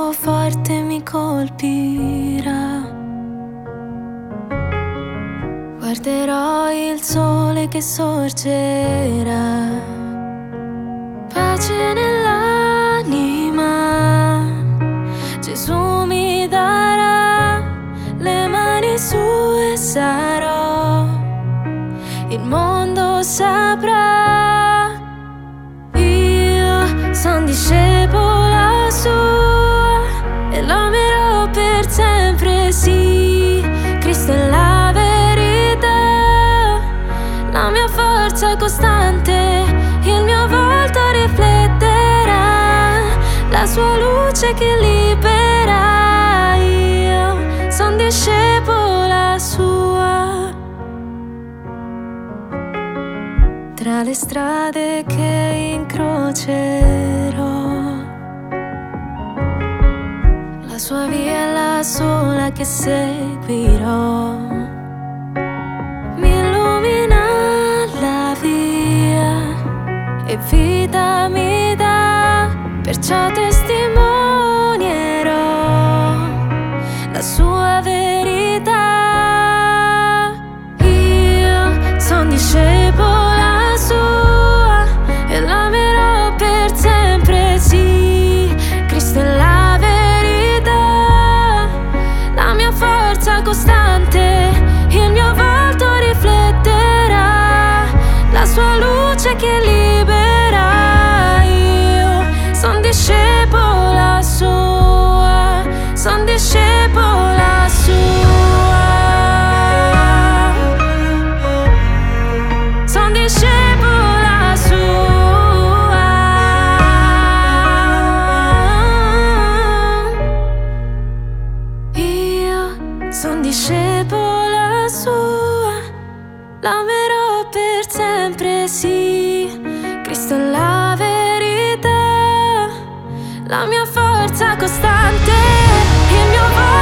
tuo forte mi colpirà. Guarderò il sole che sorgerà. Pace nell'anima, Gesù mi darà le mani su e sarò, il mondo saprà. Io son discepola sua e l'amerò per sempre, sì. Cristo è la verità, la mia forza costante, il mio volto rifletterà la sua luce che libera. Io son discepola sua. Tra le strade che incrocerò, la sua via è la sola che seguirò. Mi illumina la via e vita mi dà, perciò testimonierò la sua verità. Io son discepola sua e l'amerò per sempre, sì. Cristo è la verità, la mia forza costante, il mio volto rifletterà la sua luce che libera. Io son discepola sua, son discepola sua, son discepola sua. Io son discepola sua, l'amerò per sempre, sì. Cristo è la verità, la mia forza costante, il mio